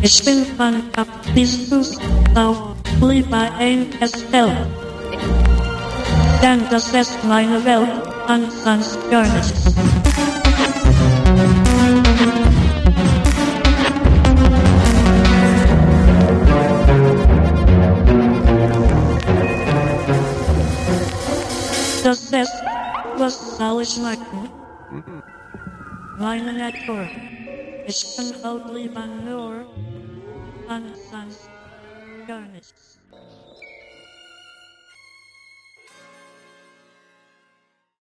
Ich bin von Kapitän auf Lieber ein Estelle. Denn das ist meine Welt, anfangs gar nicht. Das ist, was soll ich machen? Meine Natur. Ich bin auch lieber nur anfangs gar nicht.